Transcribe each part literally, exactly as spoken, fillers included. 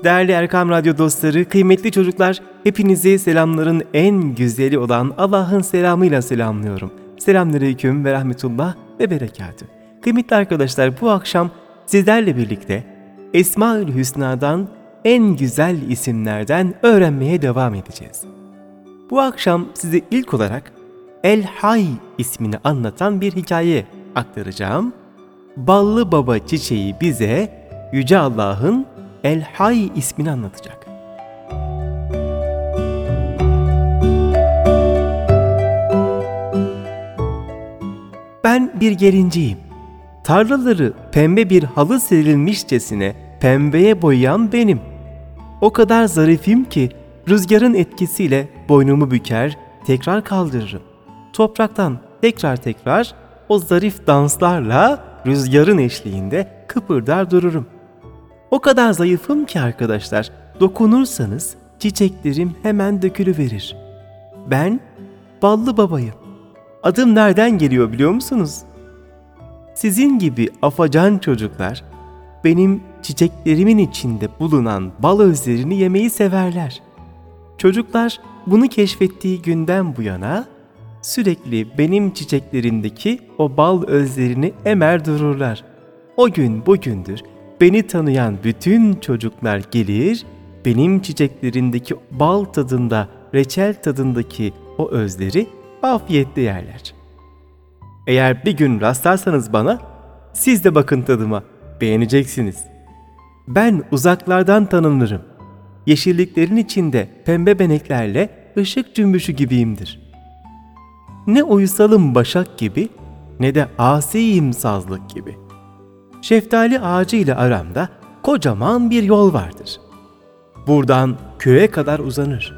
Değerli Erkam Radyo dostları, kıymetli çocuklar, hepinizi selamların en güzeli olan Allah'ın selamıyla selamlıyorum. Selamünaleyküm ve rahmetullah ve berekatü. Kıymetli arkadaşlar, bu akşam sizlerle birlikte Esma-ül Hüsna'dan en güzel isimlerden öğrenmeye devam edeceğiz. Bu akşam size ilk olarak El Hay ismini anlatan bir hikaye aktaracağım. Ballı Baba çiçeği bize Yüce Allah'ın El Hay ismini anlatacak. Ben bir gelinciyim. Tarlaları pembe bir halı serilmişçesine pembeye boyayan benim. O kadar zarifim ki rüzgarın etkisiyle boynumu büker, tekrar kaldırırım. Topraktan tekrar tekrar o zarif danslarla rüzgarın eşliğinde kıpırdar dururum. O kadar zayıfım ki arkadaşlar, dokunursanız çiçeklerim hemen dökülüverir. Ben Ballı Baba'yım. Adım nereden geliyor biliyor musunuz? Sizin gibi afacan çocuklar benim çiçeklerimin içinde bulunan bal özlerini yemeyi severler. Çocuklar bunu keşfettiği günden bu yana sürekli benim çiçeklerimdeki o bal özlerini emer dururlar. O gün bugündür beni tanıyan bütün çocuklar gelir, benim çiçeklerimdeki bal tadında, reçel tadındaki o özleri afiyetle yerler. Eğer bir gün rastlarsanız bana, siz de bakın tadıma, beğeneceksiniz. Ben uzaklardan tanınırım. Yeşilliklerin içinde pembe beneklerle ışık cümbüşü gibiyimdir. Ne uysalım başak gibi, ne de asiyim sazlık gibi. Şeftali ağacı ile aramda kocaman bir yol vardır. Buradan köye kadar uzanır.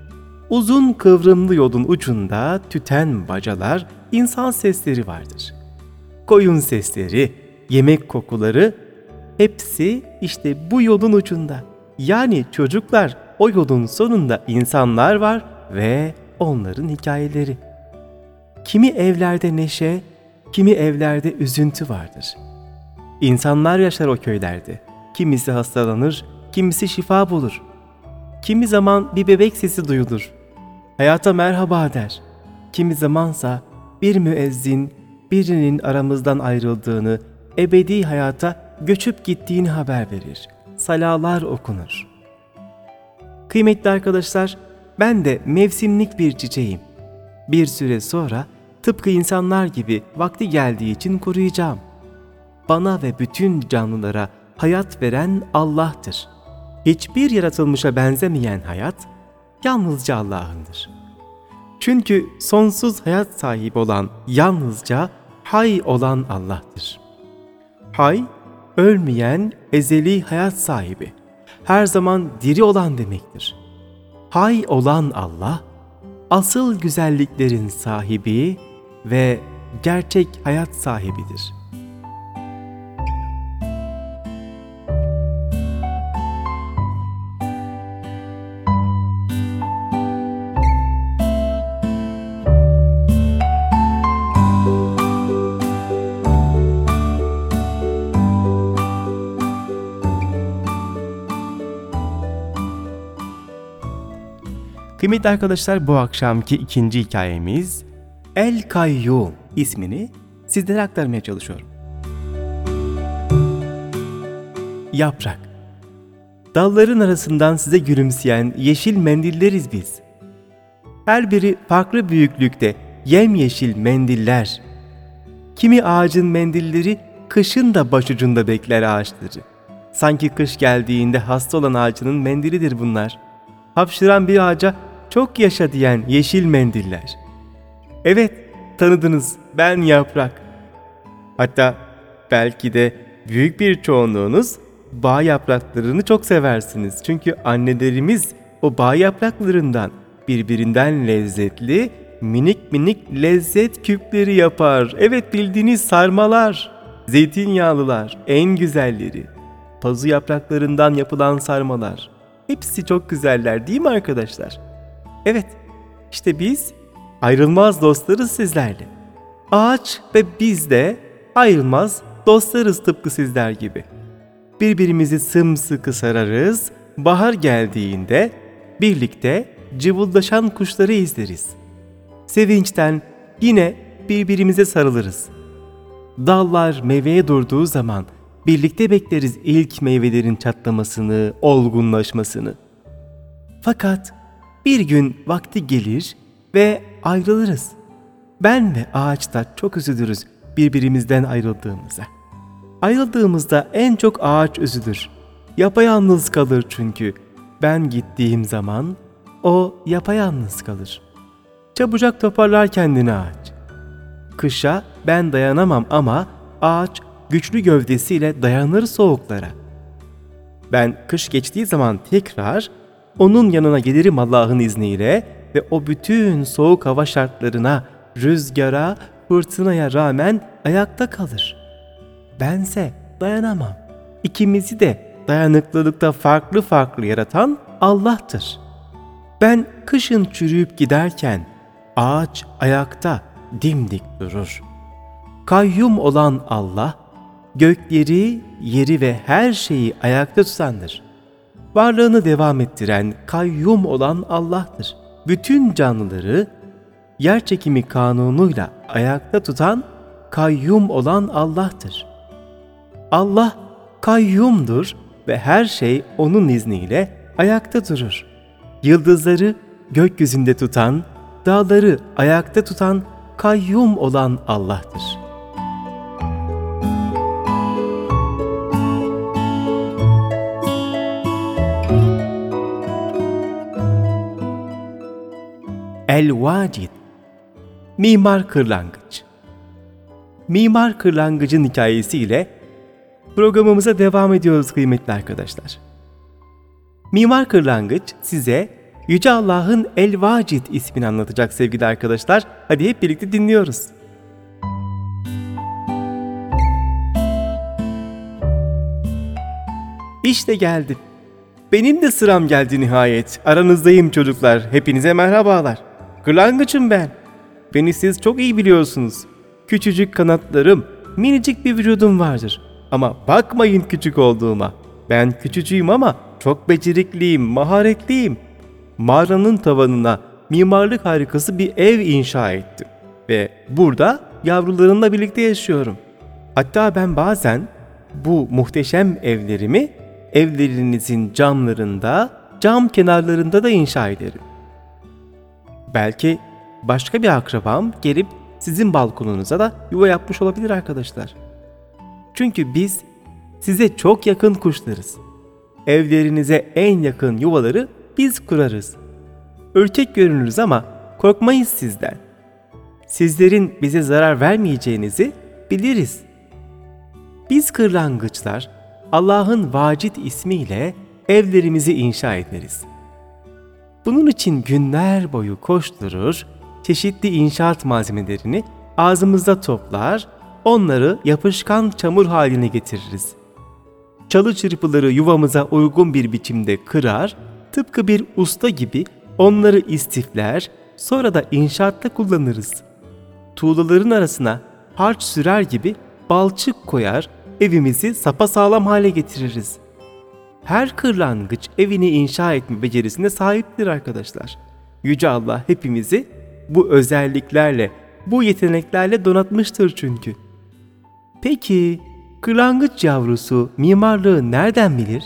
Uzun kıvrımlı yolun ucunda tüten bacalar, insan sesleri vardır. Koyun sesleri, yemek kokuları, hepsi işte bu yolun ucunda. Yani çocuklar, o yolun sonunda insanlar var ve onların hikayeleri. Kimi evlerde neşe, kimi evlerde üzüntü vardır. İnsanlar yaşar o köylerde. Kimisi hastalanır, kimisi şifa bulur. Kimi zaman bir bebek sesi duyulur. Hayata merhaba der. Kimi zamansa bir müezzin birinin aramızdan ayrıldığını, ebedi hayata göçüp gittiğini haber verir. Salalar okunur. Kıymetli arkadaşlar, ben de mevsimlik bir çiçeğim. Bir süre sonra tıpkı insanlar gibi vakti geldiği için kuruyacağım. Bana ve bütün canlılara hayat veren Allah'tır. Hiçbir yaratılmışa benzemeyen hayat yalnızca Allah'ındır. Çünkü sonsuz hayat sahibi olan yalnızca Hay olan Allah'tır. Hay, ölmeyen ezeli hayat sahibi, her zaman diri olan demektir. Hay olan Allah, asıl güzelliklerin sahibi ve gerçek hayat sahibidir. Kıymetli arkadaşlar, bu akşamki ikinci hikayemiz El Kayyum ismini sizlere aktarmaya çalışıyorum. Yaprak. Dalların arasından size gülümseyen yeşil mendilleriz biz. Her biri farklı büyüklükte yemyeşil mendiller. Kimi ağacın mendilleri kışın da başucunda bekler ağaçları. Sanki kış geldiğinde hasta olan ağacının mendilidir bunlar. Hapşıran bir ağaca çok yaşa diyen yeşil mendiller. Evet, tanıdınız, ben Yaprak. Hatta belki de büyük bir çoğunluğunuz bağ yapraklarını çok seversiniz. Çünkü annelerimiz o bağ yapraklarından birbirinden lezzetli, minik minik lezzet küpleri yapar. Evet, bildiğiniz sarmalar, zeytinyağlılar, en güzelleri. Pazu yapraklarından yapılan sarmalar. Hepsi çok güzeller değil mi arkadaşlar? Evet, işte biz ayrılmaz dostlarız sizlerle. Ağaç ve biz de ayrılmaz dostlarız tıpkı sizler gibi. Birbirimizi sımsıkı sararız, bahar geldiğinde birlikte cıvıldaşan kuşları izleriz. Sevinçten yine birbirimize sarılırız. Dallar meyveye durduğu zaman birlikte bekleriz ilk meyvelerin çatlamasını, olgunlaşmasını. Fakat bir gün vakti gelir ve ayrılırız. Ben ve ağaç da çok üzülürüz birbirimizden ayrıldığımıza. Ayrıldığımızda en çok ağaç üzülür. Yapayalnız kalır çünkü. Ben gittiğim zaman o yapayalnız kalır. Çabucak toparlar kendini ağaç. Kışa ben dayanamam ama ağaç güçlü gövdesiyle dayanır soğuklara. Ben kış geçtiği zaman tekrar onun yanına gelirim Allah'ın izniyle ve o bütün soğuk hava şartlarına, rüzgara, fırtınaya rağmen ayakta kalır. Bense dayanamam. İkimizi de dayanıklılıkta farklı farklı yaratan Allah'tır. Ben kışın çürüyüp giderken ağaç ayakta dimdik durur. Kayyum olan Allah, gökleri, yeri ve her şeyi ayakta tutandır. Varlığını devam ettiren, kayyum olan Allah'tır. Bütün canlıları yerçekimi kanunuyla ayakta tutan, kayyum olan Allah'tır. Allah kayyumdur ve her şey onun izniyle ayakta durur. Yıldızları gökyüzünde tutan, dağları ayakta tutan, kayyum olan Allah'tır. El-Vacid, Mimar Kırlangıç. Mimar Kırlangıç'ın hikayesiyle programımıza devam ediyoruz kıymetli arkadaşlar. Mimar Kırlangıç size Yüce Allah'ın El-Vacid ismini anlatacak sevgili arkadaşlar. Hadi hep birlikte dinliyoruz. İşte geldim. Benim de sıram geldi nihayet. Aranızdayım çocuklar. Hepinize merhabalar. Kırlangıçım ben. Beni siz çok iyi biliyorsunuz. Küçücük kanatlarım, minicik bir vücudum vardır. Ama bakmayın küçük olduğuma. Ben küçücüğüm ama çok becerikliyim, maharetliyim. Mağaranın tavanına mimarlık harikası bir ev inşa ettim. Ve burada yavrularımla birlikte yaşıyorum. Hatta ben bazen bu muhteşem evlerimi evlerinizin camlarında, cam kenarlarında da inşa ederim. Belki başka bir akrabam gelip sizin balkonunuza da yuva yapmış olabilir arkadaşlar. Çünkü biz size çok yakın kuşlarız. Evlerinize en yakın yuvaları biz kurarız. Ürkek görünürüz ama korkmayız sizden. Sizlerin bize zarar vermeyeceğinizi biliriz. Biz kırlangıçlar Allah'ın Vacid ismiyle evlerimizi inşa ederiz. Bunun için günler boyu koşturur, çeşitli inşaat malzemelerini ağzımızda toplar, onları yapışkan çamur haline getiririz. Çalı çırpıları yuvamıza uygun bir biçimde kırar, tıpkı bir usta gibi onları istifler, sonra da inşaatta kullanırız. Tuğlaların arasına harç sürer gibi balçık koyar, evimizi sapasağlam hale getiririz. Her kırlangıç evini inşa etme becerisine sahiptir arkadaşlar. Yüce Allah hepimizi bu özelliklerle, bu yeteneklerle donatmıştır çünkü. Peki, kırlangıç yavrusu mimarlığı nereden bilir?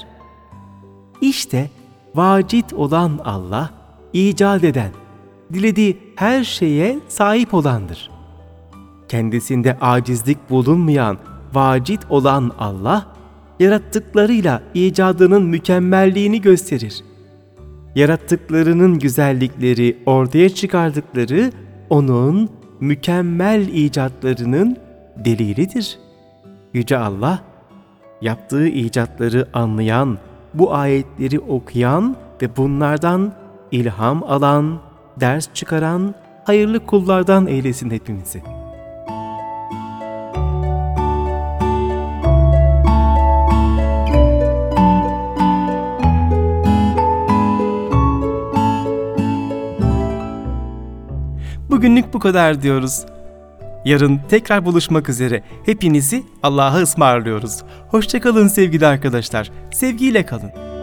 İşte vacid olan Allah, icat eden, dilediği her şeye sahip olandır. Kendisinde acizlik bulunmayan, vacid olan Allah, yarattıklarıyla icadının mükemmelliğini gösterir. Yarattıklarının güzellikleri ortaya çıkardıkları onun mükemmel icatlarının delilidir. Yüce Allah, yaptığı icatları anlayan, bu ayetleri okuyan ve bunlardan ilham alan, ders çıkaran hayırlı kullardan eylesin hepimizi. Bugünlük bu kadar diyoruz. Yarın tekrar buluşmak üzere. Hepinizi Allah'a ısmarlıyoruz. Hoşça kalın sevgili arkadaşlar. Sevgiyle kalın.